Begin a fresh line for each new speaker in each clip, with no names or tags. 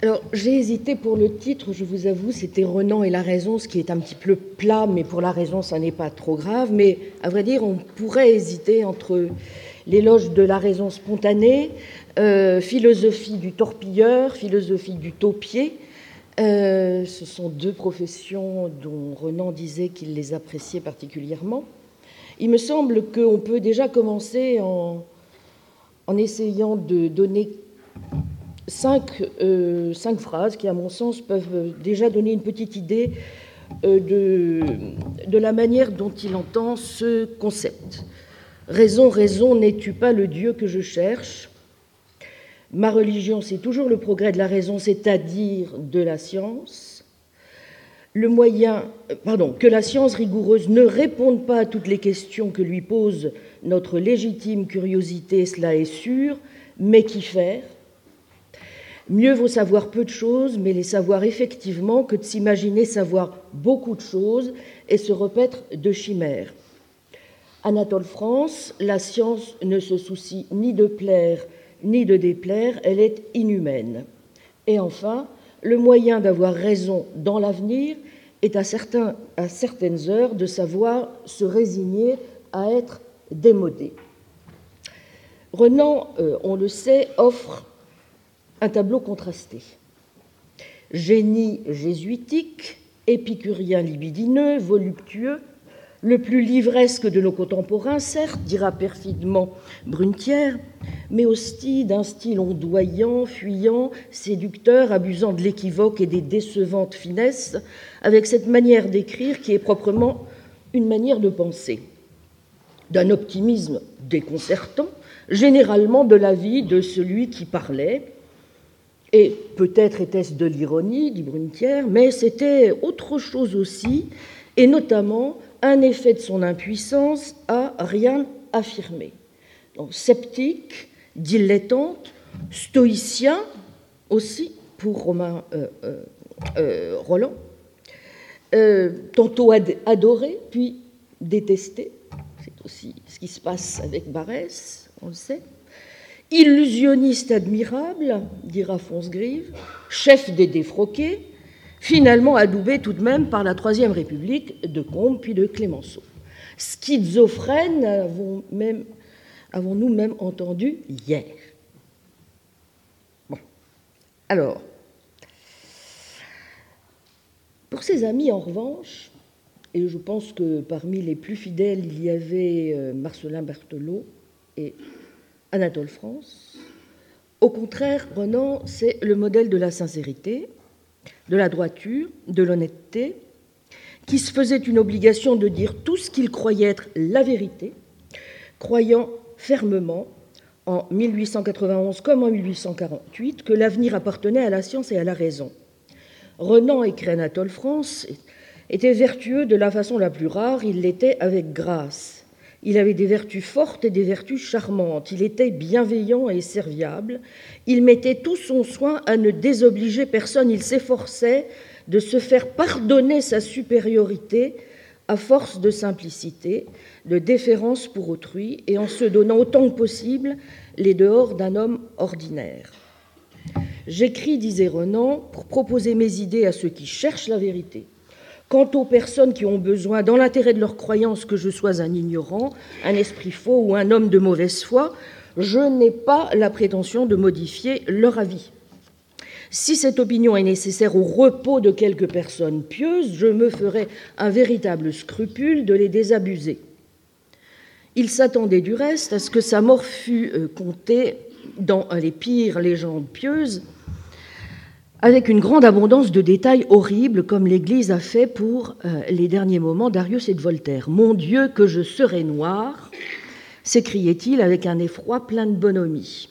Alors, j'ai hésité pour le titre, je vous avoue, c'était Renan et la raison, ce qui est un petit peu plat, mais pour la raison, ça n'est pas trop grave. Mais à vrai dire, on pourrait hésiter entre l'éloge de la raison spontanée, philosophie du torpilleur, philosophie du taupier. Ce sont deux professions dont Renan disait qu'il les appréciait particulièrement. Il me semble qu'on peut déjà commencer en essayant de donner cinq phrases qui, à mon sens, peuvent déjà donner une petite idée de la manière dont il entend ce concept. Raison, raison, n'es-tu pas le Dieu que je cherche? Ma religion, c'est toujours le progrès de la raison, c'est-à-dire de la science. Que la science rigoureuse ne réponde pas à toutes les questions que lui pose notre légitime curiosité, cela est sûr, mais qu'y faire? Mieux vaut savoir peu de choses, mais les savoir effectivement, que de s'imaginer savoir beaucoup de choses et se repaître de chimères. Anatole France, la science ne se soucie ni de plaire ni de déplaire, elle est inhumaine. Et enfin, le moyen d'avoir raison dans l'avenir est à certaines heures de savoir se résigner à être démodé. Renan, on le sait, offre un tableau contrasté. Génie jésuitique, épicurien libidineux, voluptueux, le plus livresque de nos contemporains, certes, dira perfidement Brunetière, mais aussi d'un style ondoyant, fuyant, séducteur, abusant de l'équivoque et des décevantes finesses, avec cette manière d'écrire qui est proprement une manière de penser, d'un optimisme déconcertant, généralement de l'avis de celui qui parlait. Et peut-être était-ce de l'ironie, dit Brunetière, mais c'était autre chose aussi, et notamment un effet de son impuissance à rien affirmer. Donc, sceptique, dilettante, stoïcien aussi, pour Romain Rolland, tantôt adoré, puis détesté. C'est aussi ce qui se passe avec Barrès, on le sait. Illusionniste admirable, dira Fonsgrive, chef des défroqués, finalement adoubé tout de même par la Troisième République de Combes puis de Clémenceau. Schizophrène, avons-nous même entendu hier. Bon. Alors, pour ses amis, en revanche, et je pense que parmi les plus fidèles, il y avait Marcellin Berthelot et Anatole France. Au contraire, Renan, c'est le modèle de la sincérité, de la droiture, de l'honnêteté, qui se faisait une obligation de dire tout ce qu'il croyait être la vérité, croyant fermement, en 1891 comme en 1848, que l'avenir appartenait à la science et à la raison. Renan, écrit Anatole France, était vertueux de la façon la plus rare, il l'était avec grâce. Il avait des vertus fortes et des vertus charmantes. Il était bienveillant et serviable. Il mettait tout son soin à ne désobliger personne. Il s'efforçait de se faire pardonner sa supériorité à force de simplicité, de déférence pour autrui, et en se donnant autant que possible les dehors d'un homme ordinaire. J'écris, disait Renan, pour proposer mes idées à ceux qui cherchent la vérité. Quant aux personnes qui ont besoin, dans l'intérêt de leur croyance, que je sois un ignorant, un esprit faux ou un homme de mauvaise foi, je n'ai pas la prétention de modifier leur avis. Si cette opinion est nécessaire au repos de quelques personnes pieuses, je me ferai un véritable scrupule de les désabuser. Il s'attendait du reste à ce que sa mort fût comptée dans les pires légendes pieuses, avec une grande abondance de détails horribles, comme l'Église a fait pour les derniers moments d'Arius et de Voltaire. « Mon Dieu, que je serai noir !» s'écriait-il avec un effroi plein de bonhomie.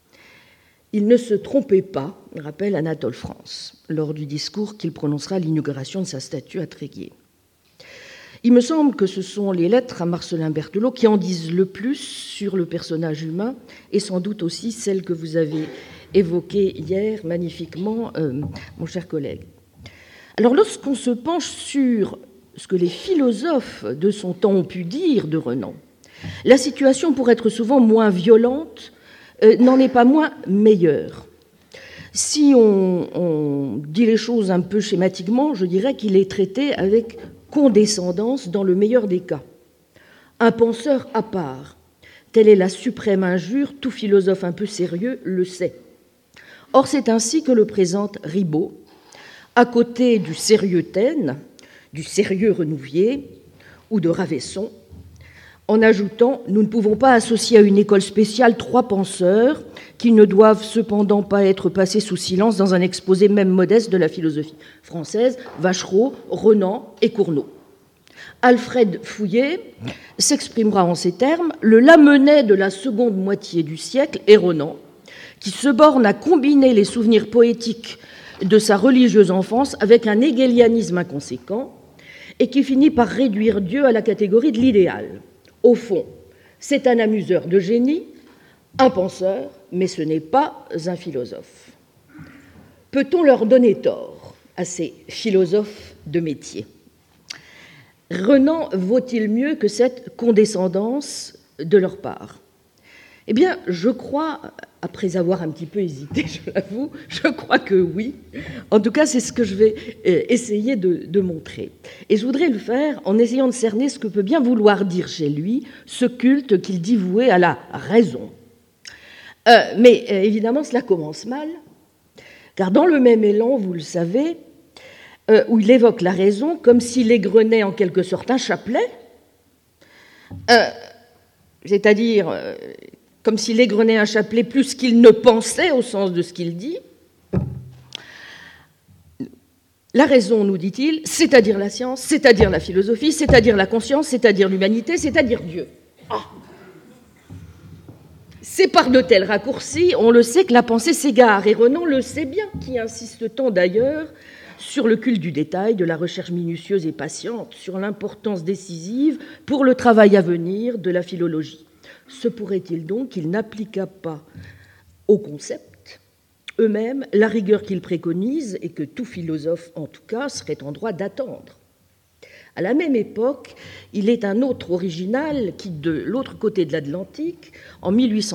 Il ne se trompait pas, rappelle Anatole France, lors du discours qu'il prononcera à l'inauguration de sa statue à Tréguier. Il me semble que ce sont les lettres à Marcellin Berthelot qui en disent le plus sur le personnage humain, et sans doute aussi celles que vous avez évoquées hier magnifiquement, mon cher collègue. Alors, lorsqu'on se penche sur ce que les philosophes de son temps ont pu dire de Renan, la situation, pour être souvent moins violente, n'en est pas moins meilleure. Si on dit les choses un peu schématiquement, je dirais qu'il est traité avec condescendance dans le meilleur des cas. Un penseur à part, telle est la suprême injure, tout philosophe un peu sérieux le sait. Or, c'est ainsi que le présente Ribot, à côté du sérieux Taine, du sérieux Renouvier ou de Ravesson, en ajoutant « Nous ne pouvons pas associer à une école spéciale 3 penseurs qui ne doivent cependant pas être passés sous silence dans un exposé même modeste de la philosophie française, Vachereau, Renan et Cournot. » Alfred Fouillé s'exprimera en ces termes « Le Lamennais de la seconde moitié du siècle est Renan, qui se borne à combiner les souvenirs poétiques de sa religieuse enfance avec un hégélianisme inconséquent et qui finit par réduire Dieu à la catégorie de l'idéal. Au fond, c'est un amuseur de génie, un penseur, mais ce n'est pas un philosophe. » Peut-on leur donner tort à ces philosophes de métier ? Renan vaut-il mieux que cette condescendance de leur part ? Eh bien, je crois, après avoir un petit peu hésité, je l'avoue, je crois que oui. En tout cas, c'est ce que je vais essayer de montrer. Et je voudrais le faire en essayant de cerner ce que peut bien vouloir dire chez lui ce culte qu'il dit voué à la raison. Mais évidemment, cela commence mal, car dans le même élan, vous le savez, où il évoque la raison comme s'il égrenait en quelque sorte un chapelet, c'est-à-dire comme s'il égrenait un chapelet plus qu'il ne pensait au sens de ce qu'il dit. La raison, nous dit-il, c'est-à-dire la science, c'est-à-dire la philosophie, c'est-à-dire la conscience, c'est-à-dire l'humanité, c'est-à-dire Dieu. Ah. C'est par de tels raccourcis, on le sait, que la pensée s'égare, et Renan le sait bien, qui insiste tant d'ailleurs sur le culte du détail, de la recherche minutieuse et patiente, sur l'importance décisive pour le travail à venir de la philologie. Se pourrait-il donc qu'il n'appliqua pas aux concepts eux-mêmes la rigueur qu'ils préconisent et que tout philosophe, en tout cas, serait en droit d'attendre ? À la même époque, il est un autre original qui, de l'autre côté de l'Atlantique, en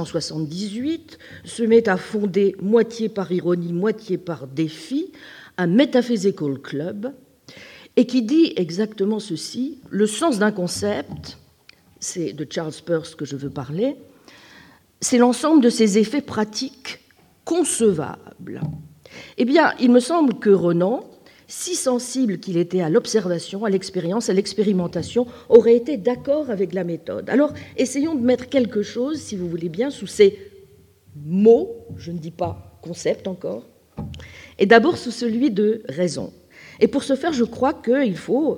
1878, se met à fonder, moitié par ironie, moitié par défi, un Metaphysical Club, et qui dit exactement ceci: le sens d'un concept, c'est de Charles Peirce que je veux parler, c'est l'ensemble de ses effets pratiques concevables. Eh bien, il me semble que Renan, si sensible qu'il était à l'observation, à l'expérience, à l'expérimentation, aurait été d'accord avec la méthode. Alors, essayons de mettre quelque chose, si vous voulez bien, sous ces mots, je ne dis pas concept encore, et d'abord sous celui de raison. Et pour ce faire, je crois qu'il faut,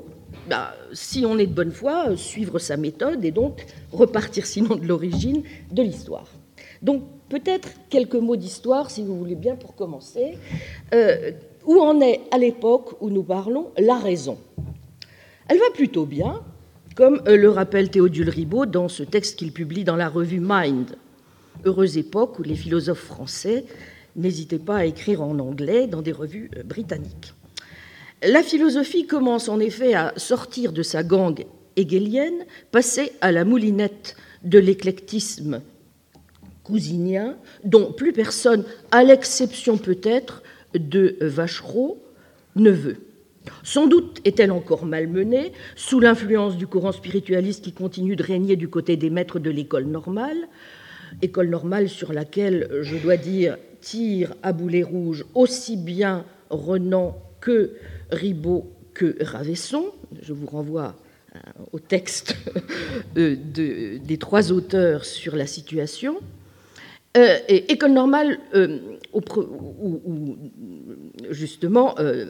si on est de bonne foi, suivre sa méthode et donc repartir sinon de l'origine de l'histoire. Donc peut-être quelques mots d'histoire, si vous voulez bien, pour commencer. Où en est, à l'époque où nous parlons, la raison ? Elle va plutôt bien, comme le rappelle Théodule Ribot dans ce texte qu'il publie dans la revue Mind. Heureuse époque où les philosophes français n'hésitez pas à écrire en anglais dans des revues britanniques. La philosophie commence en effet à sortir de sa gangue hégélienne, passer à la moulinette de l'éclectisme cousinien, dont plus personne, à l'exception peut-être de Vachereau, ne veut. Sans doute est-elle encore malmenée, sous l'influence du courant spiritualiste qui continue de régner du côté des maîtres de l'école normale sur laquelle, je dois dire, tire à boulet rouge aussi bien Renan que Ribot que Ravesson. Je vous renvoie au texte des 3 auteurs sur la situation. Et école normale, où justement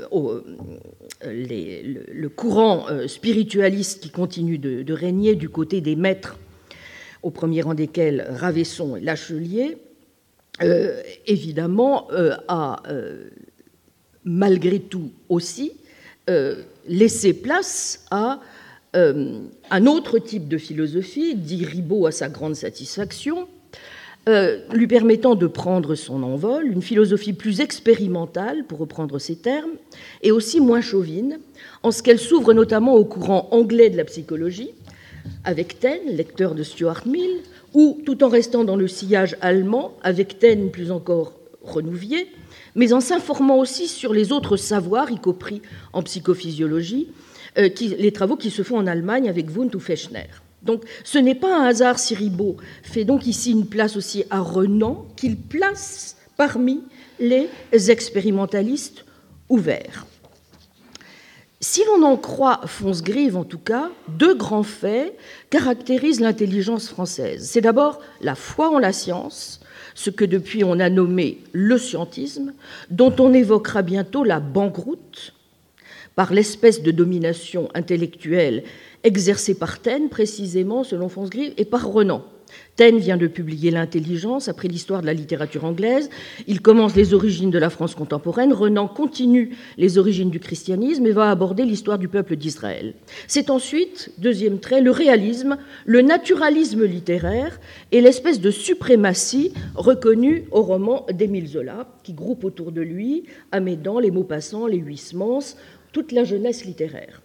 le courant spiritualiste qui continue de régner du côté des maîtres, au premier rang desquels Ravesson et Lachelier, évidemment, a malgré tout aussi laissé place à un autre type de philosophie, dit Ribot à sa grande satisfaction, lui permettant de prendre son envol, une philosophie plus expérimentale, pour reprendre ces termes, et aussi moins chauvine, en ce qu'elle s'ouvre notamment au courant anglais de la psychologie, avec Taine, lecteur de Stuart Mill, ou, tout en restant dans le sillage allemand, avec Taine plus encore Renouvier, mais en s'informant aussi sur les autres savoirs, y compris en psychophysiologie, les travaux qui se font en Allemagne avec Wundt ou Fechner. Donc ce n'est pas un hasard si Ribot fait donc ici une place aussi à Renan, qu'il place parmi les expérimentalistes ouverts. Si l'on en croit Fonsgrive, en tout cas, deux grands faits caractérisent l'intelligence française. C'est d'abord la foi en la science, ce que depuis on a nommé le scientisme, dont on évoquera bientôt la banqueroute, par l'espèce de domination intellectuelle exercée par Taine, précisément, selon Fonsgrive, et par Renan. Taine vient de publier L'Intelligence après l'histoire de la littérature anglaise. Il commence les origines de la France contemporaine. Renan continue les origines du christianisme et va aborder l'histoire du peuple d'Israël. C'est ensuite, deuxième trait, le réalisme, le naturalisme littéraire et l'espèce de suprématie reconnue au roman d'Émile Zola, qui groupe autour de lui Amédan, les Maupassant, les Huysmans, toute la jeunesse littéraire.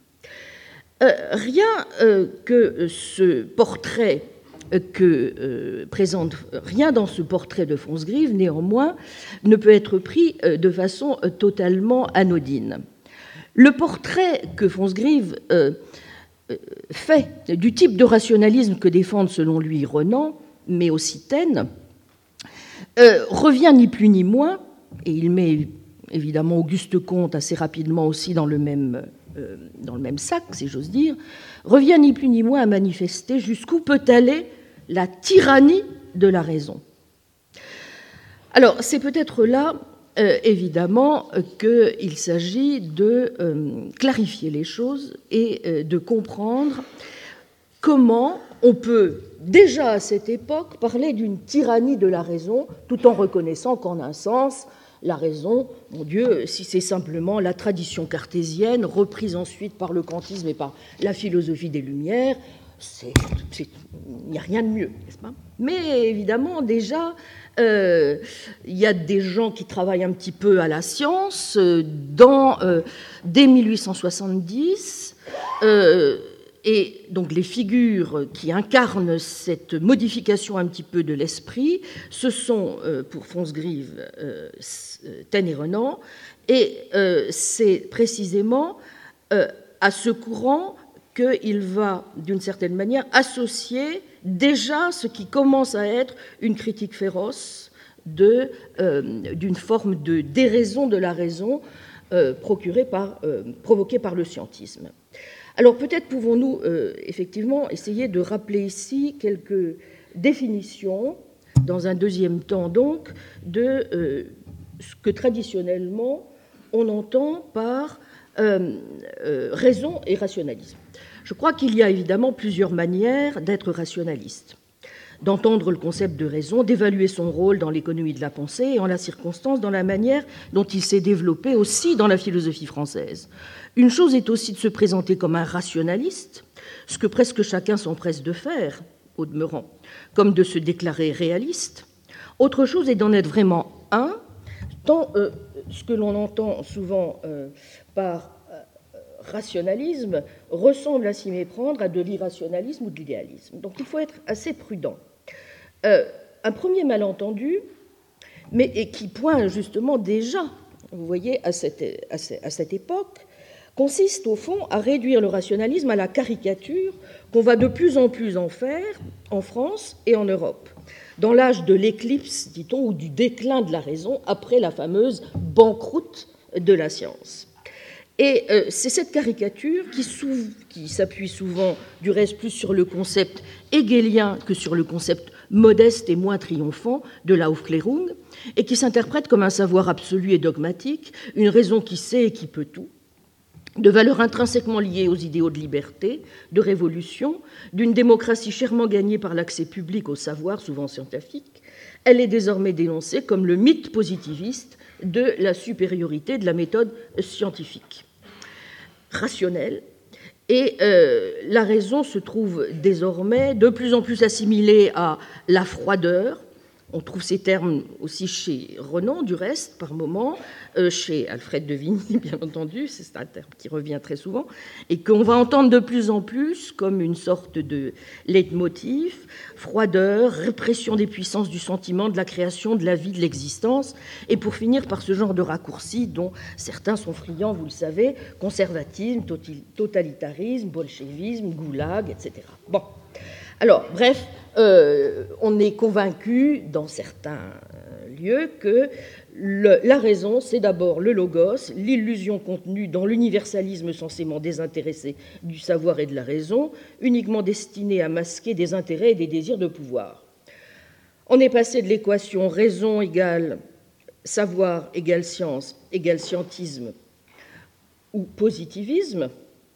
Rien que ce portrait rien dans ce portrait de Fonsgrive, néanmoins, ne peut être pris de façon totalement anodine. Le portrait que Fonsgrive fait du type de rationalisme que défendent selon lui Renan, mais aussi Taine, revient ni plus ni moins, et il met évidemment Auguste Comte assez rapidement aussi dans le même sac, si j'ose dire, revient ni plus ni moins à manifester jusqu'où peut aller la tyrannie de la raison. Alors, c'est peut-être là, évidemment, qu'il s'agit de clarifier les choses et de comprendre comment on peut, déjà à cette époque, parler d'une tyrannie de la raison, tout en reconnaissant qu'en un sens, la raison, mon Dieu, si c'est simplement la tradition cartésienne, reprise ensuite par le kantisme et par la philosophie des Lumières, il n'y a rien de mieux, n'est-ce pas ? Mais évidemment, déjà, il y a des gens qui travaillent un petit peu à la science, dès 1870, et donc les figures qui incarnent cette modification un petit peu de l'esprit, ce sont, pour Fonsgrive, Taine et Renan, et c'est précisément à ce courant qu'il va, d'une certaine manière, associer déjà ce qui commence à être une critique féroce d'une forme de déraison de la raison provoquée par le scientisme. Alors peut-être pouvons-nous effectivement essayer de rappeler ici quelques définitions, dans un deuxième temps donc, de ce que traditionnellement on entend par raison et rationalisme. Je crois qu'il y a évidemment plusieurs manières d'être rationaliste, d'entendre le concept de raison, d'évaluer son rôle dans l'économie de la pensée et en la circonstance dans la manière dont il s'est développé aussi dans la philosophie française. Une chose est aussi de se présenter comme un rationaliste, ce que presque chacun s'empresse de faire, au demeurant, comme de se déclarer réaliste. Autre chose est d'en être vraiment un, tant ce que l'on entend souvent par rationalisme ressemble à s'y méprendre à de l'irrationalisme ou de l'idéalisme. Donc il faut être assez prudent. Un premier malentendu, et qui pointe justement déjà, vous voyez, à cette époque, consiste au fond à réduire le rationalisme à la caricature qu'on va de plus en plus en faire en France et en Europe, dans l'âge de l'éclipse, dit-on, ou du déclin de la raison, après la fameuse banqueroute de la science. Et c'est cette caricature qui s'appuie souvent, du reste, plus sur le concept hegelien que sur le concept modeste et moins triomphant de l'Aufklärung, et qui s'interprète comme un savoir absolu et dogmatique, une raison qui sait et qui peut tout, de valeurs intrinsèquement liées aux idéaux de liberté, de révolution, d'une démocratie chèrement gagnée par l'accès public au savoir, souvent scientifique. Elle est désormais dénoncée comme le mythe positiviste de la supériorité de la méthode scientifique, rationnelle. Et la raison se trouve désormais de plus en plus assimilée à la froideur, On trouve ces termes aussi chez Renan, du reste, par moment, chez Alfred de Vigny, bien entendu, c'est un terme qui revient très souvent, et qu'on va entendre de plus en plus comme une sorte de leitmotiv, froideur, répression des puissances du sentiment, de la création, de la vie, de l'existence, et pour finir par ce genre de raccourcis dont certains sont friands, vous le savez, conservatisme, totalitarisme, bolchevisme, goulag, etc. Bon. Alors, bref, on est convaincu dans certains lieux que la raison, c'est d'abord le logos, l'illusion contenue dans l'universalisme censément désintéressé du savoir et de la raison, uniquement destiné à masquer des intérêts et des désirs de pouvoir. On est passé de l'équation raison égale savoir égale science égale scientisme ou positivisme.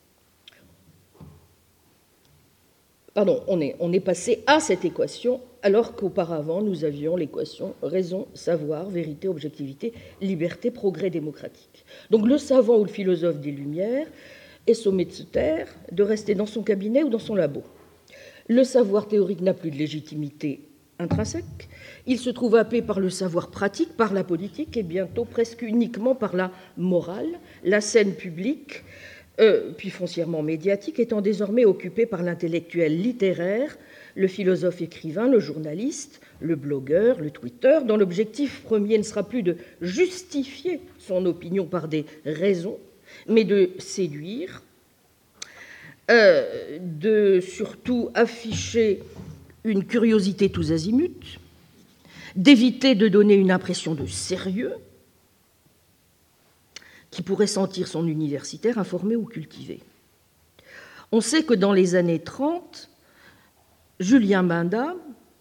Pardon, on est passé à cette équation alors qu'auparavant nous avions l'équation raison, savoir, vérité, objectivité, liberté, progrès démocratique. Donc le savant ou le philosophe des Lumières est sommé de se taire, de rester dans son cabinet ou dans son labo. Le savoir théorique n'a plus de légitimité intrinsèque, il se trouve happé par le savoir pratique, par la politique et bientôt presque uniquement par la morale, la scène publique, puis foncièrement médiatique, étant désormais occupée par l'intellectuel littéraire, le philosophe écrivain, le journaliste, le blogueur, le tweeteur, dont l'objectif premier ne sera plus de justifier son opinion par des raisons, mais de séduire, de surtout afficher une curiosité tous azimuts, d'éviter de donner une impression de sérieux, qui pourrait sentir son universitaire informé ou cultivé. On sait que dans les années 30, Julien Benda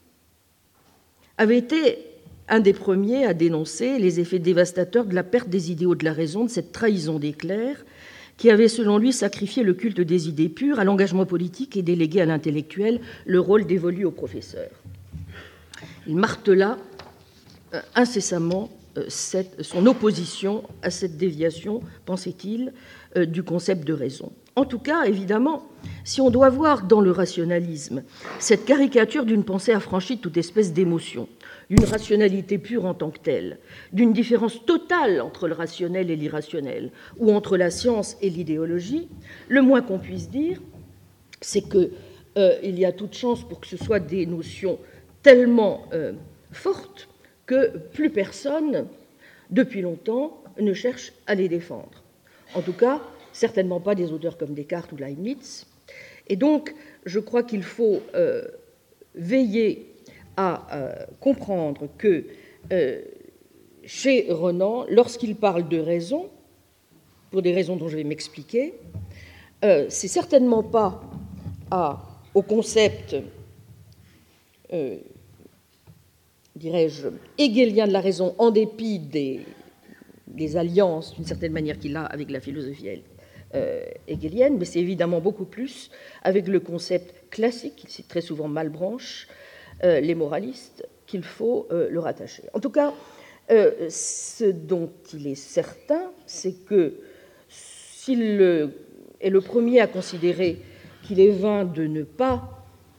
avait été un des premiers à dénoncer les effets dévastateurs de la perte des idéaux de la raison, de cette trahison des clercs, qui avait selon lui sacrifié le culte des idées pures à l'engagement politique et délégué à l'intellectuel le rôle dévolu aux professeurs. Il martela incessamment son opposition à cette déviation, pensait-il, du concept de raison. En tout cas, évidemment, si on doit voir dans le rationalisme cette caricature d'une pensée affranchie de toute espèce d'émotion, d'une rationalité pure en tant que telle, d'une différence totale entre le rationnel et l'irrationnel, ou entre la science et l'idéologie, le moins qu'on puisse dire, c'est qu'il y a toute chance pour que ce soit des notions tellement fortes que plus personne, depuis longtemps, ne cherche à les défendre. En tout cas, certainement pas des auteurs comme Descartes ou Leibniz. Et donc, je crois qu'il faut veiller à comprendre que chez Renan, lorsqu'il parle de raison, pour des raisons dont je vais m'expliquer, c'est certainement pas au concept dirais-je, hegelien de la raison, en dépit des alliances, d'une certaine manière, qu'il a avec la philosophie hegelienne, mais c'est évidemment beaucoup plus avec le concept classique, c'est très souvent Malebranche, les moralistes, qu'il faut le rattacher. En tout cas, ce dont il est certain, c'est que s'il est le premier à considérer qu'il est vain de ne pas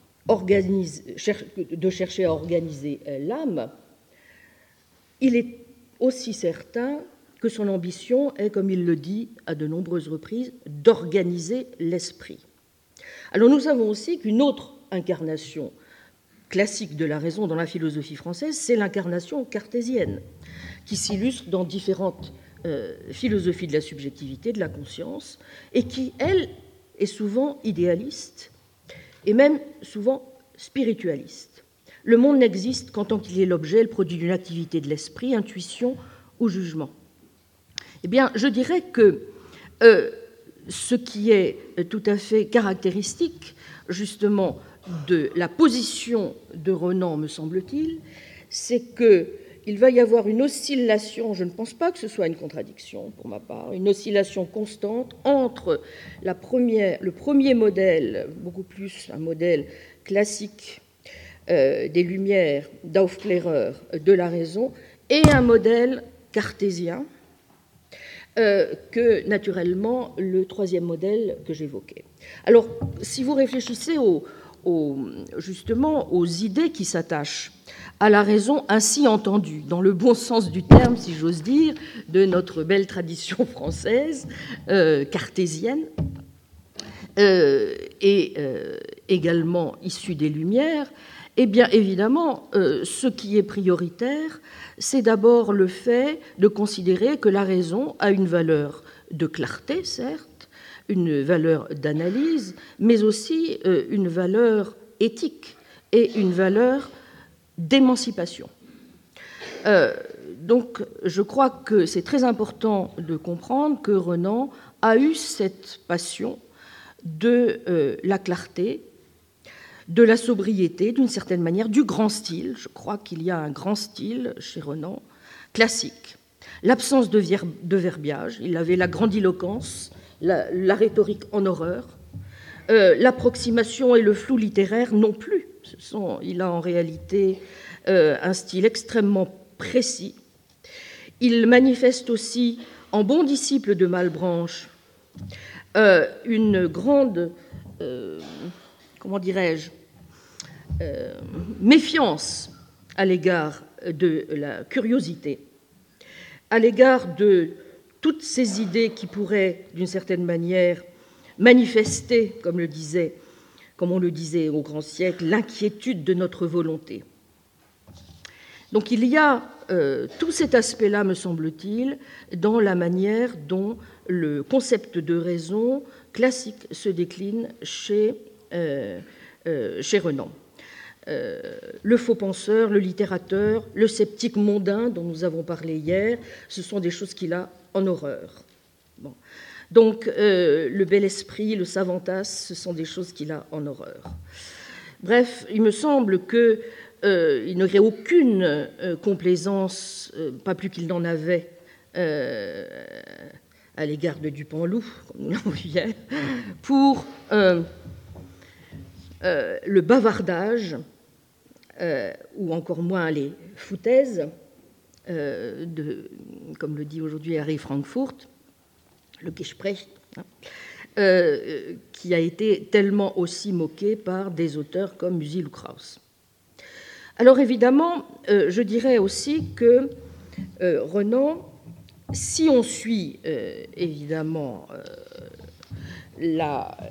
de chercher à organiser l'âme, il est aussi certain que son ambition est, comme il le dit à de nombreuses reprises, d'organiser l'esprit. Alors nous savons aussi qu'une autre incarnation classique de la raison dans la philosophie française, c'est l'incarnation cartésienne, qui s'illustre dans différentes philosophies de la subjectivité, de la conscience, et qui, elle, est souvent idéaliste, et même souvent spiritualiste. Le monde n'existe qu'en tant qu'il est l'objet, le produit d'une activité de l'esprit, intuition ou jugement. Eh bien, je dirais que ce qui est tout à fait caractéristique, justement, de la position de Renan, me semble-t-il, c'est qu'il va y avoir une oscillation, je ne pense pas que ce soit une contradiction pour ma part, une oscillation constante entre le premier modèle, beaucoup plus un modèle classique des Lumières, d'Aufkläreur, de la raison, et un modèle cartésien que, naturellement, le troisième modèle que j'évoquais. Alors, si vous réfléchissez justement aux idées qui s'attachent à la raison ainsi entendue, dans le bon sens du terme, si j'ose dire, de notre belle tradition française cartésienne, et également issue des Lumières. Eh bien, évidemment, ce qui est prioritaire, c'est d'abord le fait de considérer que la raison a une valeur de clarté, certes, une valeur d'analyse, mais aussi une valeur éthique et une valeur d'émancipation. Donc, je crois que c'est très important de comprendre que Renan a eu cette passion de la clarté, de la sobriété, d'une certaine manière, du grand style. Je crois qu'il y a un grand style chez Renan, classique. L'absence de verbiage, il avait la grandiloquence, la rhétorique en horreur, l'approximation et le flou littéraire non plus. Il a en réalité un style extrêmement précis. Il manifeste aussi, en bon disciple de Malebranche, une grande, comment dirais-je, méfiance à l'égard de la curiosité, à l'égard de toutes ces idées qui pourraient, d'une certaine manière, manifester, comme on le disait au grand siècle, l'inquiétude de notre volonté. Donc il y a tout cet aspect-là, me semble-t-il, dans la manière dont le concept de raison classique se décline chez Renan. Le faux penseur, le littérateur, le sceptique mondain dont nous avons parlé hier, ce sont des choses qu'il a en horreur. Bon. Donc le bel esprit, le savantas, ce sont des choses qu'il a en horreur. Bref, il me semble que il n'aurait aucune complaisance, pas plus qu'il n'en avait, à l'égard de Dupanloup, comme nous l'avons vu hier, pour le bavardage, ou encore moins les foutaises, comme le dit aujourd'hui Harry Frankfurt, le Gespräch, qui a été tellement aussi moqué par des auteurs comme Musil ou Krauss. Alors évidemment, je dirais aussi que Renan, si on suit évidemment la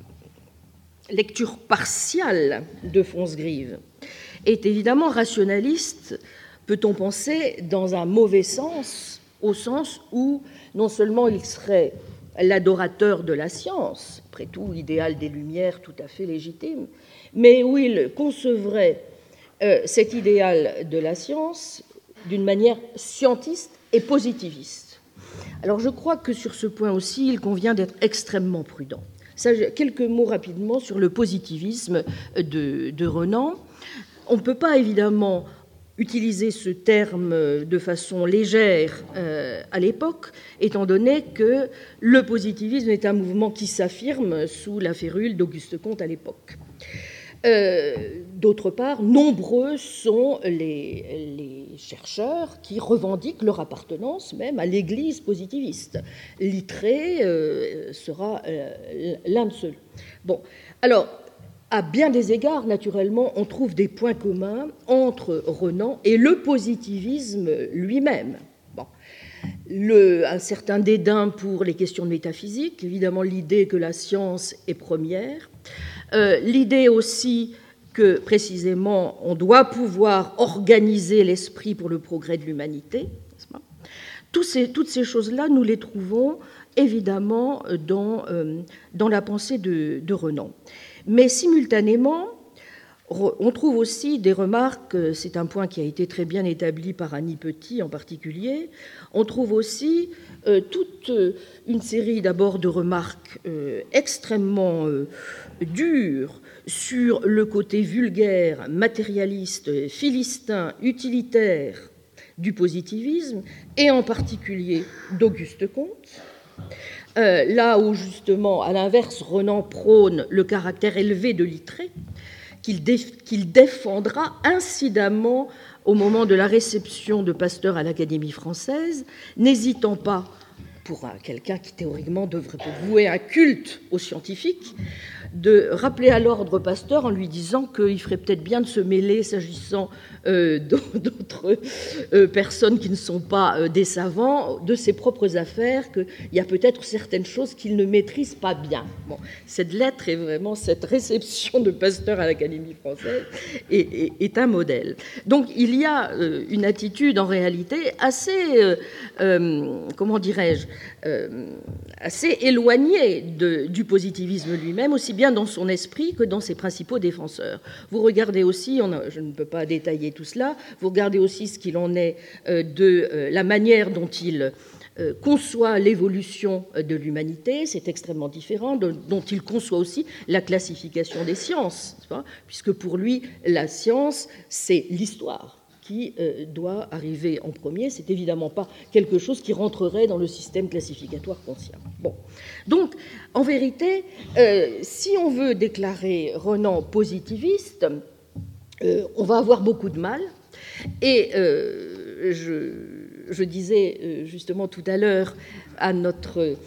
lecture partiale de Fonsgrive, est évidemment rationaliste, peut-on penser, dans un mauvais sens, au sens où non seulement il serait l'adorateur de la science, après tout l'idéal des Lumières tout à fait légitime, mais où il concevrait cet idéal de la science d'une manière scientiste et positiviste. Alors je crois que sur ce point aussi, il convient d'être extrêmement prudent. Quelques mots rapidement sur le positivisme de Renan. On ne peut pas évidemment utiliser ce terme de façon légère à l'époque, étant donné que le positivisme est un mouvement qui s'affirme sous la férule d'Auguste Comte à l'époque. D'autre part, nombreux sont les chercheurs qui revendiquent leur appartenance même à l'Église positiviste. Littré sera l'un de ceux. Bon, alors, à bien des égards, naturellement, on trouve des points communs entre Renan et le positivisme lui-même. Bon. Un certain dédain pour les questions de métaphysique, évidemment l'idée que la science est première, l'idée aussi que, précisément, on doit pouvoir organiser l'esprit pour le progrès de l'humanité. N'est-ce pas ? Toutes ces choses-là, nous les trouvons évidemment dans la pensée de Renan. Mais simultanément, on trouve aussi des remarques, c'est un point qui a été très bien établi par Annie Petit en particulier, on trouve aussi toute une série d'abord de remarques extrêmement dures sur le côté vulgaire, matérialiste, philistin, utilitaire du positivisme, et en particulier d'Auguste Comte. Là où, justement, à l'inverse, Renan prône le caractère élevé de Littré, qu'il défendra incidemment au moment de la réception de Pasteur à l'Académie française, n'hésitant pas pour quelqu'un qui théoriquement devrait vouer un culte aux scientifiques, de rappeler à l'ordre Pasteur en lui disant qu'il ferait peut-être bien de se mêler, s'agissant d'autres personnes qui ne sont pas des savants, de ses propres affaires, qu'il y a peut-être certaines choses qu'il ne maîtrise pas bien. Bon, cette lettre est vraiment, cette réception de Pasteur à l'Académie française est un modèle. Donc il y a une attitude en réalité assez, comment dirais-je, assez éloignée du positivisme lui-même, aussi bien dans son esprit que dans ses principaux défenseurs. Vous regardez aussi, je ne peux pas détailler tout cela, vous regardez aussi ce qu'il en est de la manière dont il conçoit l'évolution de l'humanité, c'est extrêmement différent, dont il conçoit aussi la classification des sciences, puisque pour lui, la science, c'est l'histoire qui doit arriver en premier. C'est évidemment pas quelque chose qui rentrerait dans le système classificatoire conscient. Bon. Donc, en vérité, si on veut déclarer Renan positiviste, on va avoir beaucoup de mal. Et je disais justement tout à l'heure à notre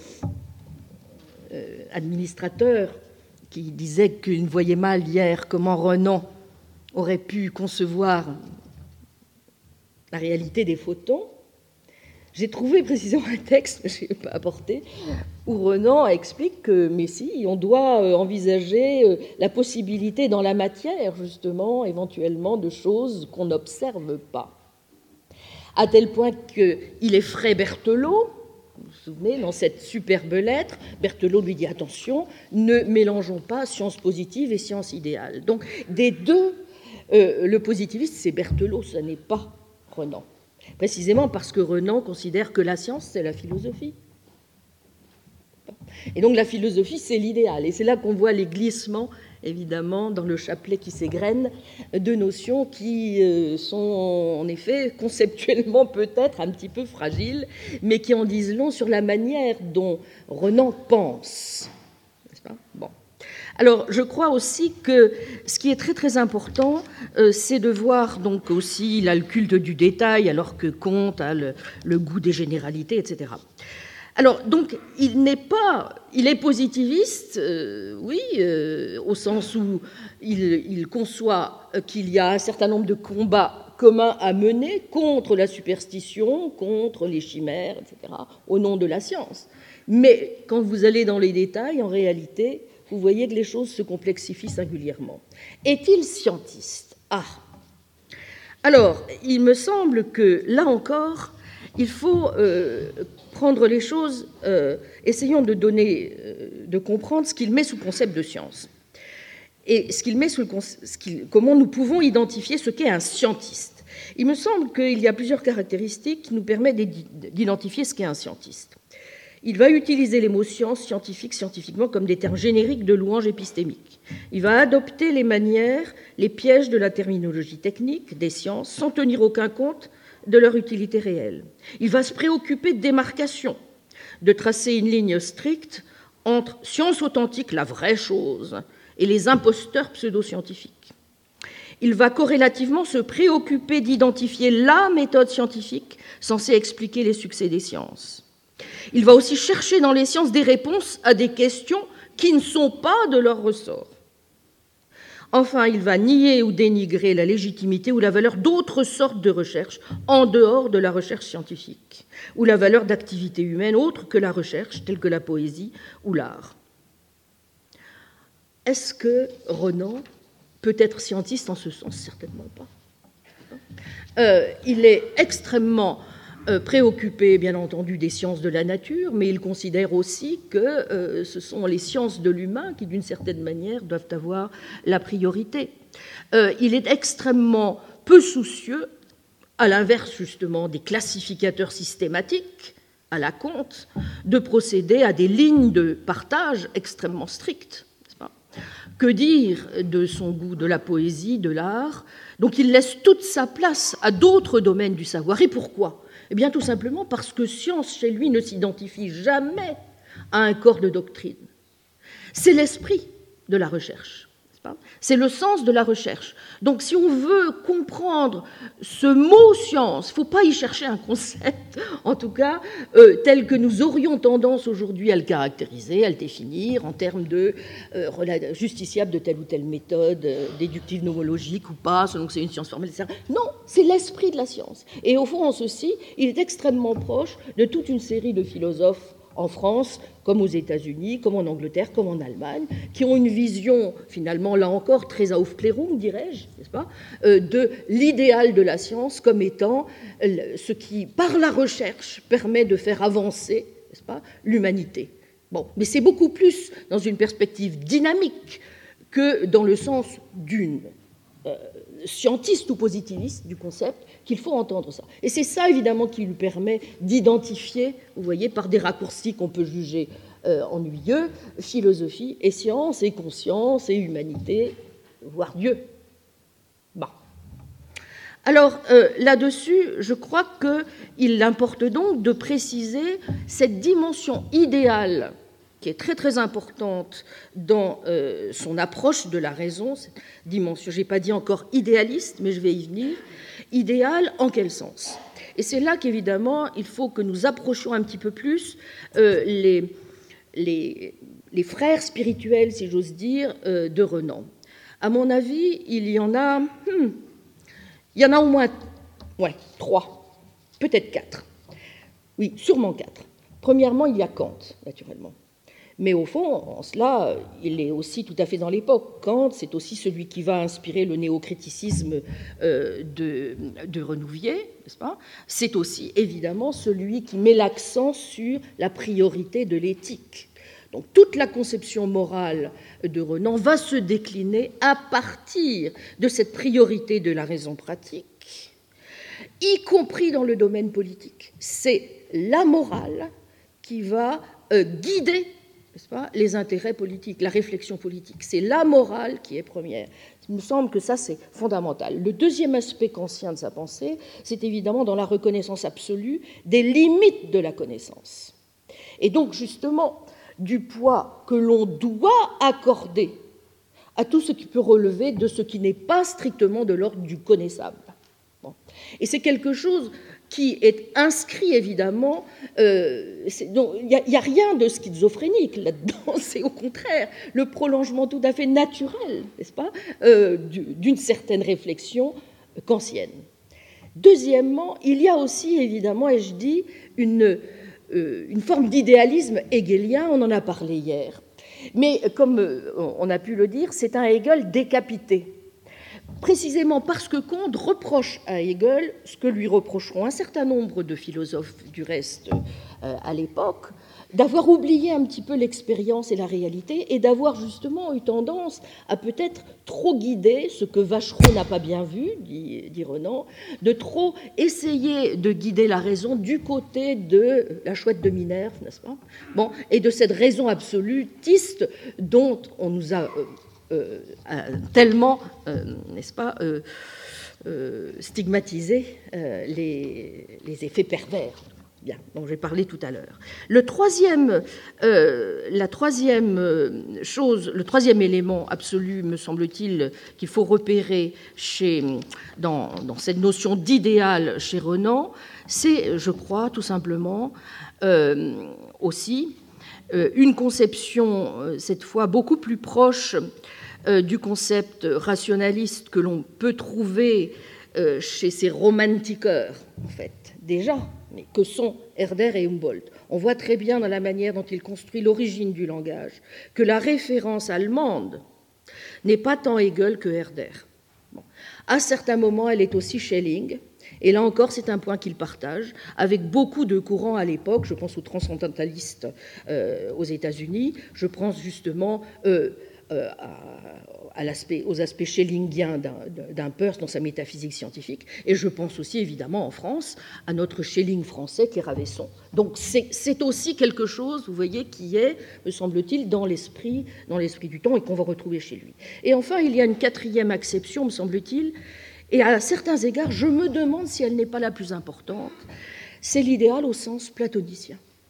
administrateur qui disait qu'il voyait mal hier comment Renan aurait pu concevoir la réalité des photons, j'ai trouvé précisément un texte, je n'ai pas apporté, où Renan explique que, mais si, on doit envisager la possibilité dans la matière, justement, éventuellement, de choses qu'on n'observe pas. À tel point qu'il effraie Berthelot, vous vous souvenez, dans cette superbe lettre, Berthelot lui dit, attention, ne mélangeons pas science positive et science idéale. Donc, des deux, le positiviste, c'est Berthelot, ce n'est pas Renan. Précisément parce que Renan considère que la science, c'est la philosophie. Et donc la philosophie, c'est l'idéal. Et c'est là qu'on voit les glissements, évidemment, dans le chapelet qui s'égrène, de notions qui sont, en effet, conceptuellement peut-être un petit peu fragiles, mais qui en disent long sur la manière dont Renan pense. N'est-ce pas ? Bon. Alors, je crois aussi que ce qui est très très important, c'est de voir donc aussi, il a le culte du détail, alors que Comte a le goût des généralités, etc. Alors, donc, il est positiviste, oui, au sens où il conçoit qu'il y a un certain nombre de combats communs à mener contre la superstition, contre les chimères, etc., au nom de la science. Mais quand vous allez dans les détails, en réalité, vous voyez que les choses se complexifient singulièrement. Est-il scientiste ? Ah ! Alors, il me semble que, là encore, il faut prendre les choses, essayons de comprendre ce qu'il met sous concept de science. Et ce qu'il met sous comment nous pouvons identifier ce qu'est un scientiste. Il me semble qu'il y a plusieurs caractéristiques qui nous permettent d'identifier ce qu'est un scientiste. Il va utiliser les mots science, scientifique, scientifiquement comme des termes génériques de louange épistémique. Il va adopter les manières, les pièges de la terminologie technique des sciences sans tenir aucun compte de leur utilité réelle. Il va se préoccuper de démarcation, de tracer une ligne stricte entre science authentique, la vraie chose, et les imposteurs pseudo-scientifiques. Il va corrélativement se préoccuper d'identifier la méthode scientifique censée expliquer les succès des sciences. Il va aussi chercher dans les sciences des réponses à des questions qui ne sont pas de leur ressort. Enfin, il va nier ou dénigrer la légitimité ou la valeur d'autres sortes de recherches en dehors de la recherche scientifique, ou la valeur d'activités humaines autres que la recherche, telles que la poésie ou l'art. Est-ce que Renan peut être scientiste en ce sens ? Certainement pas. Il est extrêmement préoccupé, bien entendu, des sciences de la nature, mais il considère aussi que ce sont les sciences de l'humain qui, d'une certaine manière, doivent avoir la priorité. Il est extrêmement peu soucieux, à l'inverse, justement, des classificateurs systématiques, à la Comte, de procéder à des lignes de partage extrêmement strictes. Que dire de son goût de la poésie, de l'art ? Donc il laisse toute sa place à d'autres domaines du savoir. Et pourquoi ? Eh bien, tout simplement parce que science, chez lui, ne s'identifie jamais à un corps de doctrine. C'est l'esprit de la recherche. C'est le sens de la recherche. Donc, si on veut comprendre ce mot science, il ne faut pas y chercher un concept, en tout cas, tel que nous aurions tendance aujourd'hui à le caractériser, à le définir en termes de justiciable de telle ou telle méthode, déductive nomologique ou pas, selon que c'est une science formelle, etc. Non, c'est l'esprit de la science. Et au fond, en ceci, il est extrêmement proche de toute une série de philosophes en France, comme aux États-Unis, comme en Angleterre, comme en Allemagne, qui ont une vision, finalement, là encore, très Aufklärung, dirais-je, n'est-ce pas, de l'idéal de la science comme étant ce qui, par la recherche, permet de faire avancer, n'est-ce pas, l'humanité. Bon, mais c'est beaucoup plus dans une perspective dynamique que dans le sens d'une scientiste ou positiviste du concept qu'il faut entendre ça. Et c'est ça, évidemment, qui lui permet d'identifier, vous voyez, par des raccourcis qu'on peut juger ennuyeux, philosophie et science et conscience et humanité, voire Dieu. Bon. Alors, là-dessus, je crois qu'il importe donc de préciser cette dimension idéale qui est très très importante dans son approche de la raison, cette dimension, je n'ai pas dit encore idéaliste, mais je vais y venir. Idéal, en quel sens? Et c'est là qu'évidemment, il faut que nous approchions un petit peu plus les frères spirituels, si j'ose dire, de Renan. À mon avis, il y en a au moins 3, peut-être 4. Oui, sûrement 4. Premièrement, il y a Kant, naturellement. Mais au fond, en cela, il est aussi tout à fait dans l'époque. Kant, c'est aussi celui qui va inspirer le néocriticisme de Renouvier, n'est-ce pas? C'est aussi, évidemment, celui qui met l'accent sur la priorité de l'éthique. Donc, toute la conception morale de Renan va se décliner à partir de cette priorité de la raison pratique, y compris dans le domaine politique. C'est la morale qui va guider, n'est-ce pas, les intérêts politiques, la réflexion politique. C'est la morale qui est première. Il me semble que ça, c'est fondamental. Le deuxième aspect kantien de sa pensée, c'est évidemment dans la reconnaissance absolue des limites de la connaissance. Et donc, justement, du poids que l'on doit accorder à tout ce qui peut relever de ce qui n'est pas strictement de l'ordre du connaissable. Bon. Et c'est quelque chose qui est inscrit, évidemment, il n'y a rien de schizophrénique là-dedans, c'est au contraire le prolongement tout à fait naturel, n'est-ce pas, d'une certaine réflexion kantienne. Deuxièmement, il y a aussi, évidemment, et je dis, une forme d'idéalisme hegelien, on en a parlé hier. Mais comme on a pu le dire, c'est un Hegel décapité. Précisément parce que Comte reproche à Hegel ce que lui reprocheront un certain nombre de philosophes du reste à l'époque, d'avoir oublié un petit peu l'expérience et la réalité et d'avoir justement eu tendance à peut-être trop guider ce que Vachereau n'a pas bien vu, dit Renan, de trop essayer de guider la raison du côté de la chouette de Minerve, n'est-ce pas? Bon, et de cette raison absolutiste dont on nous a tellement, n'est-ce pas, stigmatiser les effets pervers, bien, dont j'ai parlé tout à l'heure. Le troisième élément absolu, me semble-t-il, qu'il faut repérer dans cette notion d'idéal chez Renan, c'est, je crois, tout simplement, aussi une conception, cette fois, beaucoup plus proche du concept rationaliste que l'on peut trouver chez ces romantiqueurs, en fait, déjà, mais que sont Herder et Humboldt. On voit très bien dans la manière dont il construit l'origine du langage que la référence allemande n'est pas tant Hegel que Herder. Bon. À certains moments, elle est aussi Schelling, et là encore, c'est un point qu'il partage avec beaucoup de courants à l'époque. Je pense aux transcendantalistes aux États-Unis, je pense justement aux aspects schellingiens d'un Peirce dans sa métaphysique scientifique, et je pense aussi évidemment en France à notre Schelling français qui est Ravesson. Donc c'est aussi quelque chose, vous voyez, qui est, me semble-t-il, dans l'esprit du temps et qu'on va retrouver chez lui. Et enfin, il y a une quatrième acception, me semble-t-il, et à certains égards, je me demande si elle n'est pas la plus importante, c'est l'idéal au sens platonicien.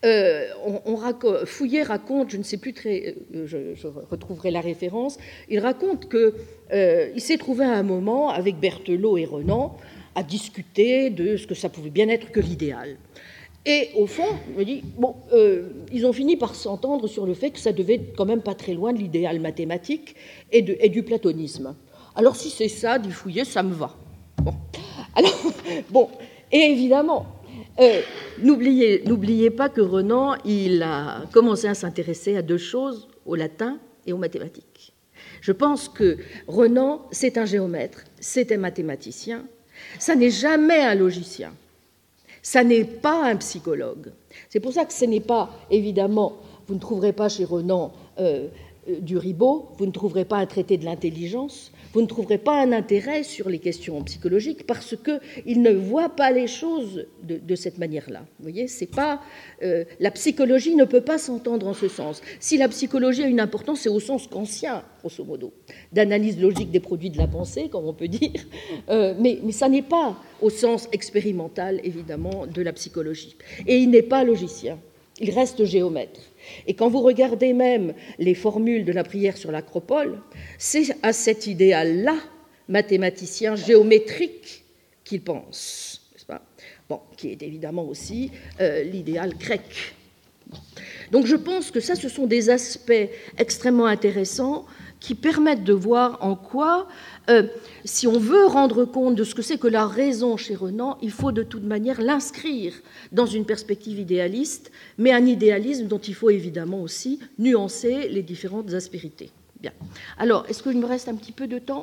Fouillet raconte, je ne sais plus très, je retrouverai la référence, il raconte qu'il s'est trouvé à un moment avec Berthelot et Renan à discuter de ce que ça pouvait bien être que l'idéal. Et au fond, il me dit, bon, ils ont fini par s'entendre sur le fait que ça devait être quand même pas très loin de l'idéal mathématique et du platonisme. Alors si c'est ça, dit Fouillet, ça me va. Bon, alors, bon, et évidemment, n'oubliez pas que Renan, il a commencé à s'intéresser à deux choses, au latin et aux mathématiques. Je pense que Renan, c'est un géomètre, c'est un mathématicien, ça n'est jamais un logicien, ça n'est pas un psychologue. C'est pour ça que ce n'est pas, évidemment, vous ne trouverez pas chez Renan du Ribot, vous ne trouverez pas un traité de l'intelligence, vous ne trouverez pas un intérêt sur les questions psychologiques parce qu'il ne voit pas les choses de cette manière-là. Vous voyez, c'est pas la psychologie ne peut pas s'entendre en ce sens. Si la psychologie a une importance, c'est au sens kantien, grosso modo, d'analyse logique des produits de la pensée, comme on peut dire, mais ça n'est pas au sens expérimental, évidemment, de la psychologie. Et il n'est pas logicien, il reste géomètre. Et quand vous regardez même les formules de la prière sur l'Acropole, c'est à cet idéal-là, mathématicien, géométrique, qu'il pense, n'est-ce pas ? Bon, qui est évidemment aussi l'idéal grec. Donc je pense que ça, ce sont des aspects extrêmement intéressants qui permettent de voir en quoi, si on veut rendre compte de ce que c'est que la raison chez Renan, il faut de toute manière l'inscrire dans une perspective idéaliste, mais un idéalisme dont il faut évidemment aussi nuancer les différentes aspérités. Bien. Alors, est-ce qu'il me reste un petit peu de temps ?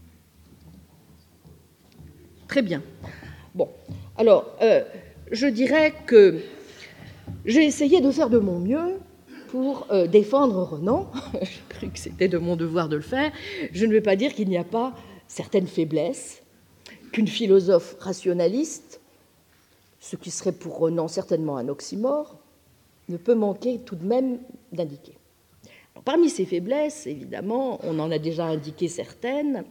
Très bien. Bon. Alors, je dirais que j'ai essayé de faire de mon mieux pour défendre Renan. J'ai cru que c'était de mon devoir de le faire. Je ne veux pas dire qu'il n'y a pas certaines faiblesses qu'une philosophe rationaliste, ce qui serait pour Renan certainement un oxymore, ne peut manquer tout de même d'indiquer. Parmi ces faiblesses, évidemment, on en a déjà indiqué certaines,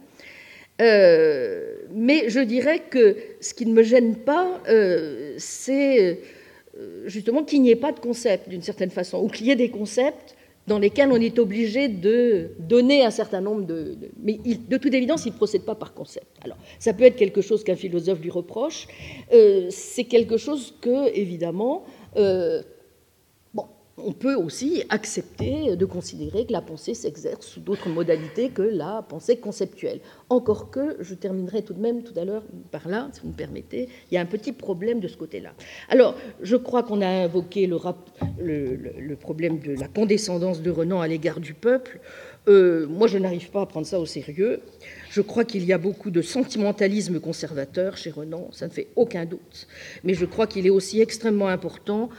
mais je dirais que ce qui ne me gêne pas, c'est justement qu'il n'y ait pas de concept, d'une certaine façon, ou qu'il y ait des concepts dans lesquels on est obligé de donner un certain nombre de... Mais de toute évidence, il ne procède pas par concept. Alors, ça peut être quelque chose qu'un philosophe lui reproche, c'est quelque chose que, évidemment, on peut aussi accepter de considérer que la pensée s'exerce sous d'autres modalités que la pensée conceptuelle. Encore que, je terminerai tout de même tout à l'heure par là, si vous me permettez, il y a un petit problème de ce côté-là. Alors, je crois qu'on a invoqué le problème de la condescendance de Renan à l'égard du peuple. Moi, je n'arrive pas à prendre ça au sérieux. Je crois qu'il y a beaucoup de sentimentalisme conservateur chez Renan, ça ne fait aucun doute. Mais je crois qu'il est aussi extrêmement important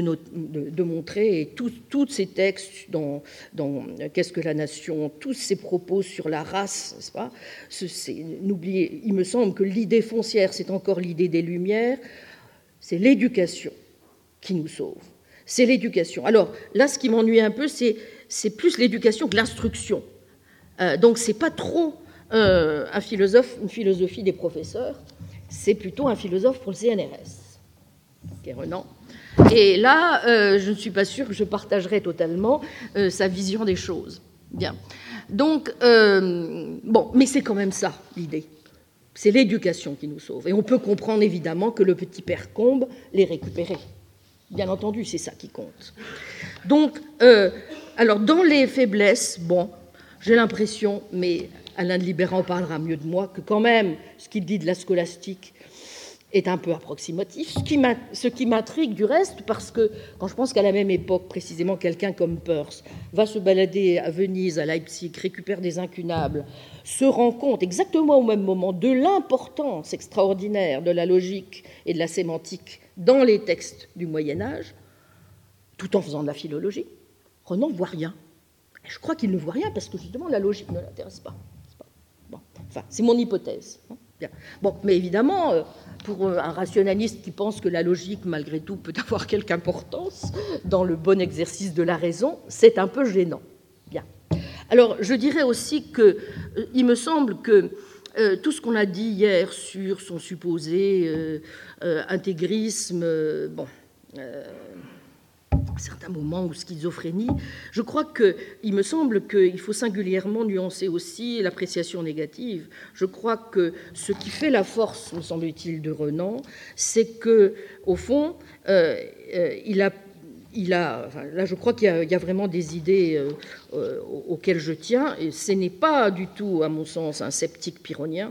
de montrer, et tous ces textes dans Qu'est-ce que la nation, tous ces propos sur la race, n'est-ce pas ? N'oubliez, il me semble que l'idée foncière, c'est encore l'idée des Lumières, c'est l'éducation qui nous sauve. C'est l'éducation. Alors là, ce qui m'ennuie un peu, c'est plus l'éducation que l'instruction. Donc c'est pas trop une philosophie des professeurs, c'est plutôt un philosophe pour le CNRS, qui est Renan. Et là, je ne suis pas sûre que je partagerai totalement sa vision des choses. Bien. Donc, bon, mais c'est quand même ça, l'idée. C'est l'éducation qui nous sauve. Et on peut comprendre évidemment que le petit père Combes l'ait récupéré. Bien entendu, c'est ça qui compte. Donc, alors, dans les faiblesses, bon, j'ai l'impression, mais Alain de Libéran parlera mieux de moi, que quand même, ce qu'il dit de la scolastique est un peu approximatif, ce qui m'intrigue du reste, parce que quand je pense qu'à la même époque, précisément, quelqu'un comme Peirce va se balader à Venise, à Leipzig, récupère des incunables, se rend compte exactement au même moment de l'importance extraordinaire de la logique et de la sémantique dans les textes du Moyen-Âge, tout en faisant de la philologie, Renan ne voit rien. Et je crois qu'il ne voit rien parce que justement la logique ne l'intéresse pas. Bon, enfin, c'est mon hypothèse. Bien. Bon, mais évidemment, pour un rationaliste qui pense que la logique, malgré tout, peut avoir quelque importance dans le bon exercice de la raison, c'est un peu gênant. Bien. Alors, je dirais aussi qu'il me semble que tout ce qu'on a dit hier sur son supposé intégrisme, bon, certains moments ou schizophrénie. Je crois qu'il me semble qu'il faut singulièrement nuancer aussi l'appréciation négative. Je crois que ce qui fait la force, me semble-t-il, de Renan, c'est que, au fond, il a, enfin, là, je crois qu'il y a vraiment des idées auxquelles je tiens, et ce n'est pas du tout, à mon sens, un sceptique pyrrhonien.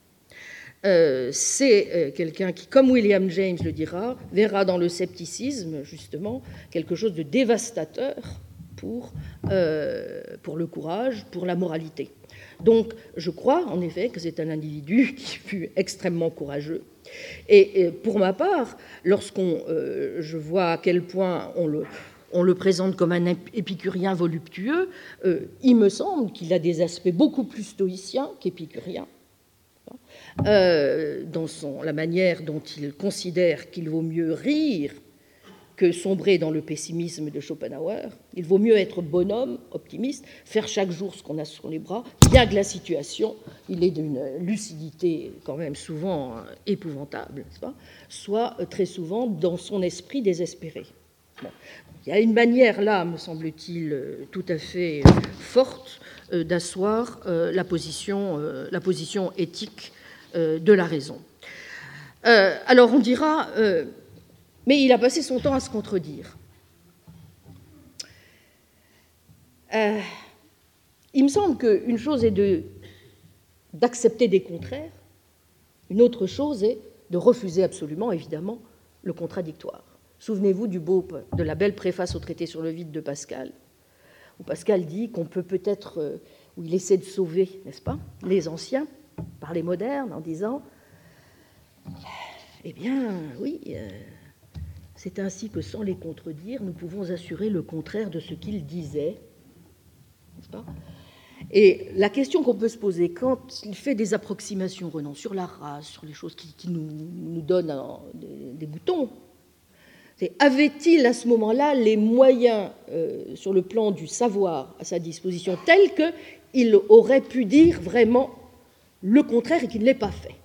C'est quelqu'un qui, comme William James le dira, verra dans le scepticisme, justement, quelque chose de dévastateur pour le courage, pour la moralité. Donc, je crois, en effet, que c'est un individu qui fut extrêmement courageux. Et pour ma part, je vois à quel point on le présente comme un épicurien voluptueux, il me semble qu'il a des aspects beaucoup plus stoïciens qu'épicuriens. Dans la manière dont il considère qu'il vaut mieux rire que sombrer dans le pessimisme de Schopenhauer. Il vaut mieux être bonhomme, optimiste, faire chaque jour ce qu'on a sur les bras, bien que la situation, il est d'une lucidité quand même souvent épouvantable, n'est-ce pas, soit très souvent dans son esprit désespéré. Bon. Il y a une manière là, me semble-t-il, tout à fait forte d'asseoir la position éthique de la raison. Alors on dira, mais il a passé son temps à se contredire. Il me semble qu'une chose est d'accepter des contraires, une autre chose est de refuser absolument, évidemment, le contradictoire. Souvenez-vous de la belle préface au traité sur le vide de Pascal, où Pascal dit qu'on peut peut-être, où il essaie de sauver, n'est-ce pas, les anciens par les modernes, en disant eh bien, oui, c'est ainsi que, sans les contredire, nous pouvons assurer le contraire de ce qu'ils disaient, n'est-ce pas ? Et la question qu'on peut se poser quand il fait des approximations, Renan, sur la race, sur les choses qui nous donnent des boutons, c'est avait-il à ce moment-là les moyens sur le plan du savoir à sa disposition tels qu'il aurait pu dire vraiment le contraire et qu'il ne l'ait pas fait.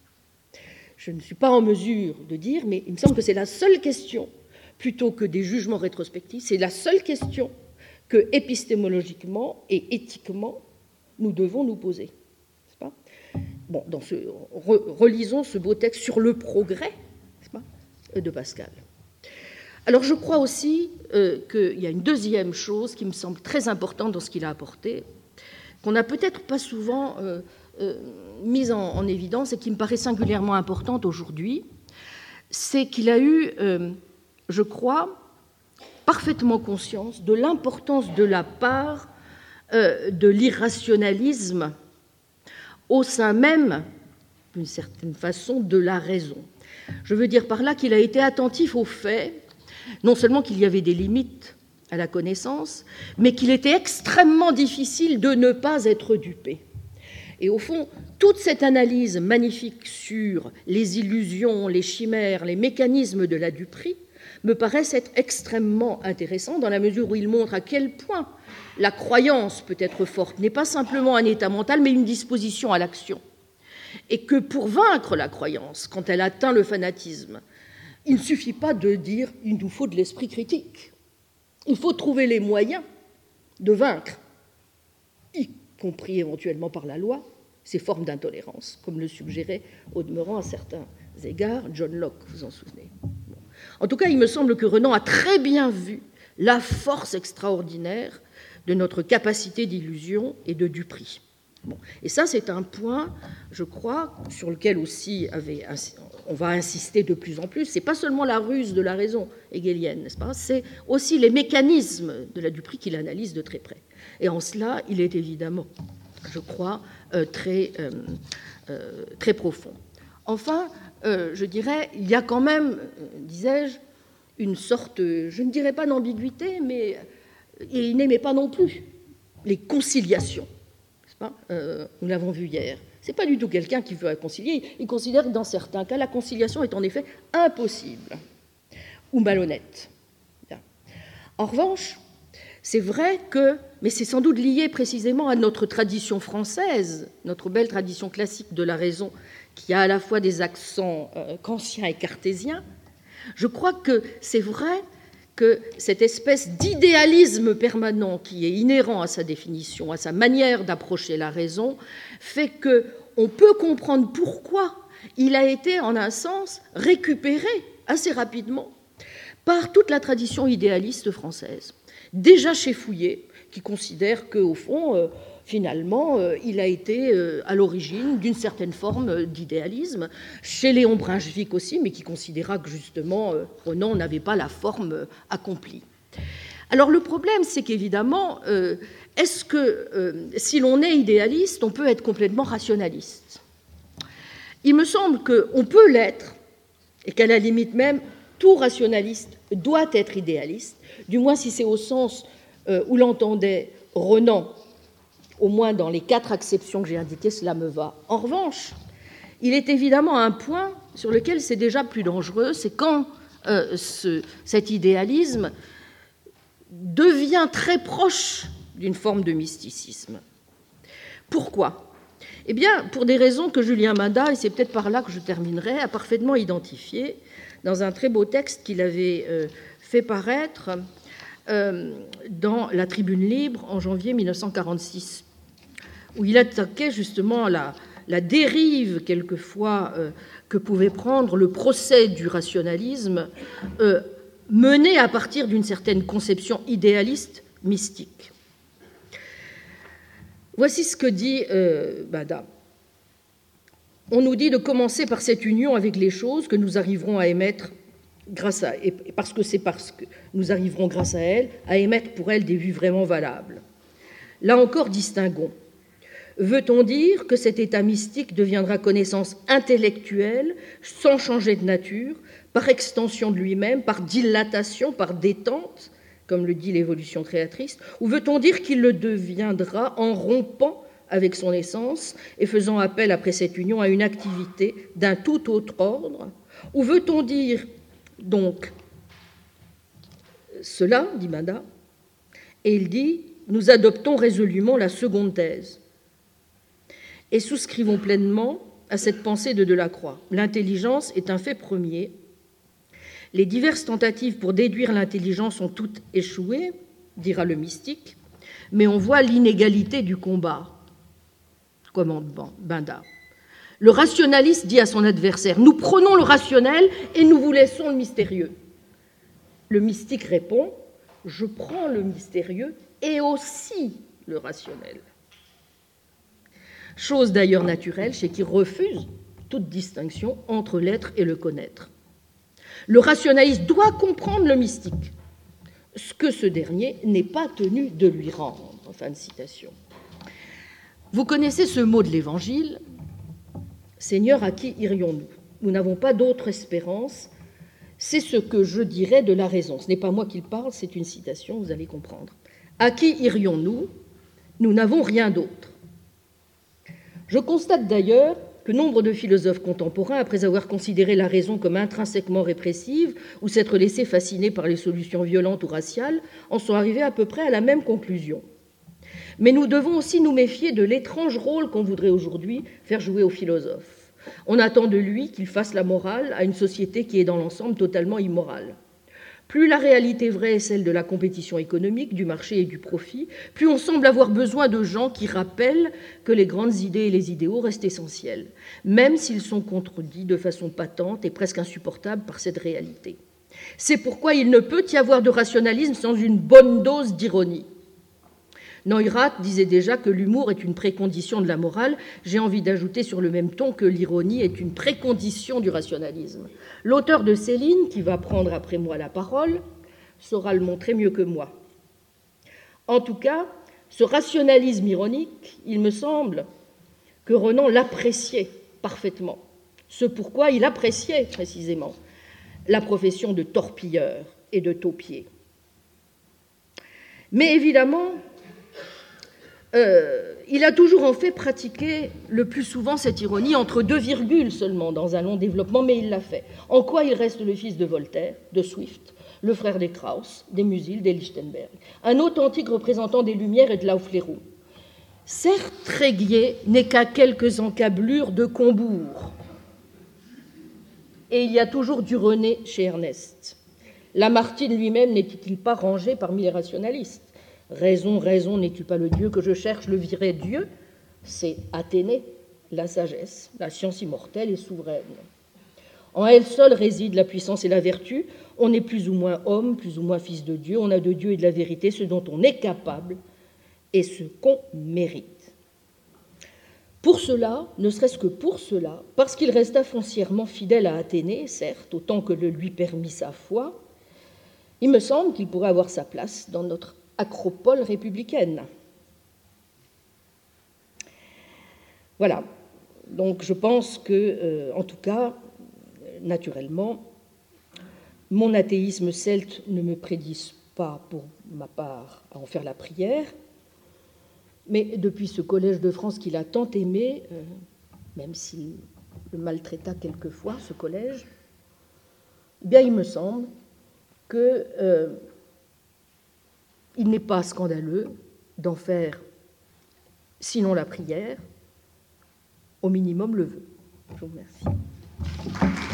Je ne suis pas en mesure de dire, mais il me semble que c'est la seule question, plutôt que des jugements rétrospectifs, c'est la seule question que épistémologiquement et éthiquement nous devons nous poser. N'est-ce pas ? Bon, relisons ce beau texte sur le progrès, n'est-ce pas, de Pascal. Alors je crois aussi qu'il y a une deuxième chose qui me semble très importante dans ce qu'il a apporté, qu'on n'a peut-être pas souvent mise en évidence et qui me paraît singulièrement importante aujourd'hui, c'est qu'il a eu, je crois, parfaitement conscience de l'importance de la part de l'irrationalisme au sein même, d'une certaine façon, de la raison. Je veux dire par là qu'il a été attentif au fait, non seulement qu'il y avait des limites à la connaissance, mais qu'il était extrêmement difficile de ne pas être dupé. Et au fond, toute cette analyse magnifique sur les illusions, les chimères, les mécanismes de la duperie me paraissent être extrêmement intéressants dans la mesure où il montre à quel point la croyance peut être forte, n'est pas simplement un état mental, mais une disposition à l'action. Et que pour vaincre la croyance, quand elle atteint le fanatisme, il ne suffit pas de dire « il nous faut de l'esprit critique ». Il faut trouver les moyens de vaincre, y compris éventuellement par la loi, ces formes d'intolérance, comme le suggérait au demeurant à certains égards John Locke, vous en souvenez. Bon. En tout cas, il me semble que Renan a très bien vu la force extraordinaire de notre capacité d'illusion et de duperie. Bon. Et ça, c'est un point, je crois, sur lequel aussi on va insister de plus en plus. Ce n'est pas seulement la ruse de la raison hegelienne, n'est-ce pas ? C'est aussi les mécanismes de la duperie qu'il analyse de très près. Et en cela, il est évidemment, je crois, très profond. Enfin, je dirais, il y a quand même, disais-je, une sorte, je ne dirais pas d'ambiguïté, mais il n'aimait pas non plus les conciliations. Nous l'avons vu hier. Ce n'est pas du tout quelqu'un qui veut réconcilier. Il considère que dans certains cas, la conciliation est en effet impossible ou malhonnête. Bien. En revanche, c'est vrai que, mais c'est sans doute lié précisément à notre tradition française, notre belle tradition classique de la raison, qui a à la fois des accents kantiens et cartésiens, je crois que c'est vrai que cette espèce d'idéalisme permanent qui est inhérent à sa définition, à sa manière d'approcher la raison, fait qu'on peut comprendre pourquoi il a été, en un sens, récupéré assez rapidement par toute la tradition idéaliste française. Déjà chez Fouillé, qui considère qu'au fond, finalement, il a été à l'origine d'une certaine forme d'idéalisme. Chez Léon Brunswick aussi, mais qui considéra que, justement, Renan n'avait pas la forme accomplie. Alors, le problème, c'est qu'évidemment, est-ce que, si l'on est idéaliste, on peut être complètement rationaliste ? Il me semble qu'on peut l'être, et qu'à la limite même, tout rationaliste doit être idéaliste, du moins si c'est au sens où l'entendait Renan, au moins dans les 4 acceptions que j'ai indiquées, cela me va. En revanche, il est évidemment un point sur lequel c'est déjà plus dangereux, c'est quand cet idéalisme devient très proche d'une forme de mysticisme. Pourquoi ? Eh bien, pour des raisons que Julien Benda, et c'est peut-être par là que je terminerai, a parfaitement identifiées dans un très beau texte qu'il avait fait paraître dans la Tribune libre en janvier 1946, où il attaquait justement la dérive, quelquefois, que pouvait prendre le procès du rationalisme, mené à partir d'une certaine conception idéaliste mystique. Voici ce que dit Benda. On nous dit de commencer par cette union avec les choses que nous arriverons à émettre grâce à, et parce que nous arriverons grâce à elles à émettre pour elles des vues vraiment valables. Là encore, distinguons. Veut-on dire que cet état mystique deviendra connaissance intellectuelle sans changer de nature, par extension de lui-même, par dilatation, par détente, comme le dit l'évolution créatrice, ou veut-on dire qu'il le deviendra en rompant avec son essence et faisant appel après cette union à une activité d'un tout autre ordre, ou veut-on dire donc cela, dit Benda, et il dit « Nous adoptons résolument la seconde thèse et souscrivons pleinement à cette pensée de Delacroix. L'intelligence est un fait premier. Les diverses tentatives pour déduire l'intelligence ont toutes échoué, dira le mystique, mais on voit l'inégalité du combat, commande Benda. Le rationaliste dit à son adversaire « Nous prenons le rationnel et nous vous laissons le mystérieux. » Le mystique répond « Je prends le mystérieux et aussi le rationnel. » Chose d'ailleurs naturelle chez qui refuse toute distinction entre l'être et le connaître. Le rationaliste doit comprendre le mystique, ce que ce dernier n'est pas tenu de lui rendre. Fin de citation. Vous connaissez ce mot de l'Évangile, « Seigneur, à qui irions-nous ? Nous n'avons pas d'autre espérance, c'est ce que je dirais de la raison. » Ce n'est pas moi qui le parle, c'est une citation, vous allez comprendre. « À qui irions-nous ? Nous n'avons rien d'autre. » Je constate d'ailleurs que nombre de philosophes contemporains, après avoir considéré la raison comme intrinsèquement répressive ou s'être laissés fasciner par les solutions violentes ou raciales, en sont arrivés à peu près à la même conclusion. Mais nous devons aussi nous méfier de l'étrange rôle qu'on voudrait aujourd'hui faire jouer aux philosophes. On attend de lui qu'il fasse la morale à une société qui est dans l'ensemble totalement immorale. Plus la réalité vraie est celle de la compétition économique, du marché et du profit, plus on semble avoir besoin de gens qui rappellent que les grandes idées et les idéaux restent essentiels, même s'ils sont contredits de façon patente et presque insupportable par cette réalité. C'est pourquoi il ne peut y avoir de rationalisme sans une bonne dose d'ironie. Neurath disait déjà que l'humour est une précondition de la morale. J'ai envie d'ajouter sur le même ton que l'ironie est une précondition du rationalisme. L'auteur de Céline, qui va prendre après moi la parole, saura le montrer mieux que moi. En tout cas, ce rationalisme ironique, il me semble que Renan l'appréciait parfaitement. Ce pourquoi il appréciait précisément la profession de torpilleur et de taupier. Mais évidemment, il a toujours en fait pratiqué le plus souvent cette ironie entre 2 virgules seulement dans un long développement, mais il l'a fait. En quoi il reste le fils de Voltaire, de Swift, le frère des Krauss, des Musil, des Lichtenberg, un authentique représentant des Lumières et de Laufleroux. Certes, Tréguier n'est qu'à quelques encablures de Combourg, et il y a toujours du René chez Ernest. Lamartine lui-même n'était-il pas rangé parmi les rationalistes? Raison, raison, n'es-tu pas le Dieu que je cherche? Le vrai Dieu, c'est Athénée, la sagesse, la science immortelle et souveraine. En elle seule réside la puissance et la vertu. On est plus ou moins homme, plus ou moins fils de Dieu. On a de Dieu et de la vérité ce dont on est capable et ce qu'on mérite. Pour cela, ne serait-ce que pour cela, parce qu'il resta foncièrement fidèle à Athénée, certes, autant que le lui permit sa foi, il me semble qu'il pourrait avoir sa place dans notre acropole républicaine. Voilà. Donc je pense que, en tout cas, naturellement, mon athéisme celte ne me prédise pas, pour ma part, à en faire la prière, mais depuis ce Collège de France qu'il a tant aimé, même s'il le maltraita quelquefois, ce collège, eh bien il me semble qu'il n'est pas scandaleux d'en faire, sinon la prière, au minimum le vœu. Je vous remercie.